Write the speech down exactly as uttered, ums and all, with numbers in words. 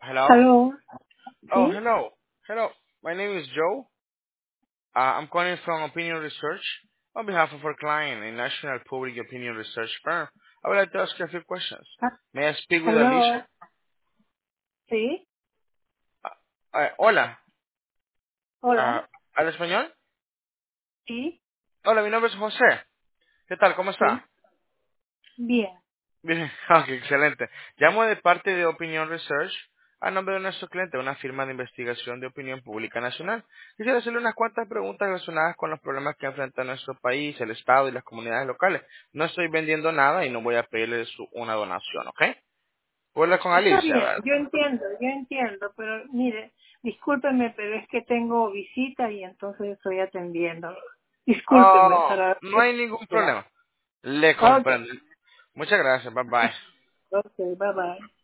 Hello? Aló, Oh, ¿sí? hello. Hello. My name is Joe. Uh, I'm calling from Opinion Research on behalf of our client, a national public opinion research firm. I would like to ask you a few questions. Ah, May I speak with aló, Alicia? ¿sí? Uh, uh, hola. Uh, Hola, ¿Habla español? ¿sí? Hola, mi nombre es José. ¿Qué tal? ¿Cómo está? Sí, bien. Bien, ok, excelente. Llamo de parte de Opinion Research a nombre de nuestro cliente, una firma de investigación de opinión pública nacional. Quisiera hacerle unas cuantas preguntas relacionadas con los problemas que enfrenta nuestro país, el Estado y las comunidades locales. No estoy vendiendo nada y no voy a pedirle su- una donación, ¿ok? Voy a hablar con Está Alicia, bien, ¿verdad? yo entiendo, yo entiendo, pero mire, discúlpeme, pero es que tengo visita y entonces estoy atendiendo. Discúlpeme Oh, para... no hay ningún Ya. problema. Le Ok, comprendo. Muchas gracias, bye bye. ok, bye bye.